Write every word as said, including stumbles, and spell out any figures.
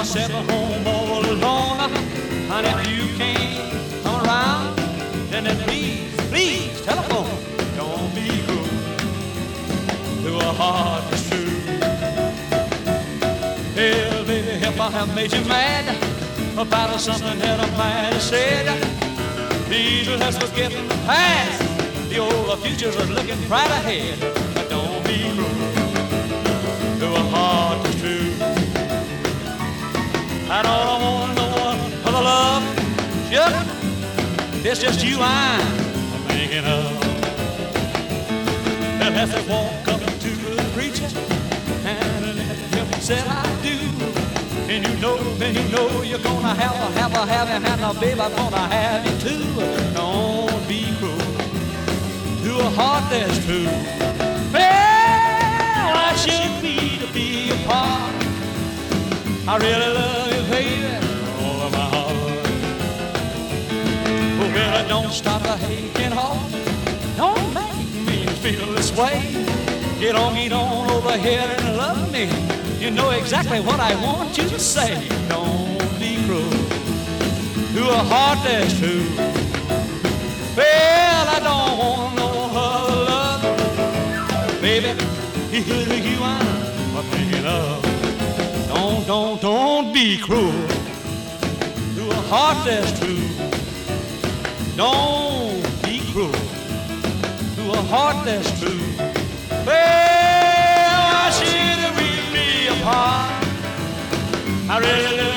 myself at home all alone. And if you can't come around, then, then please, please telephone. Don't be cruel to a heart that's true. Hell, baby, if I have made you mad about something that I might have said, please let's forget the past. The old future's looking right ahead. But don't be cruel to a heart that's true. I don't want no one for the love. Sugar, it's just you I'm thinking of. Well, as they walk up to the preacher and him said I do, and you know, then you know you're gonna have a, have a, have a, have a baby, I'm gonna have you too. Don't be cruel to a heart that's true. Well, I should be to be a part. I really love you, baby, all of my heart. Oh, well, don't stop the aching heart. Don't make me feel this way. Get on, get on over here and love me. You know exactly what I want you to say. Don't be cruel to a heart that's true. Well, I don't want no other love. Baby, it's you I'm thinking of. Don't, don't, don't be cruel to a heart that's true. Don't be cruel to a heart that's true. Well, I should really apart. I really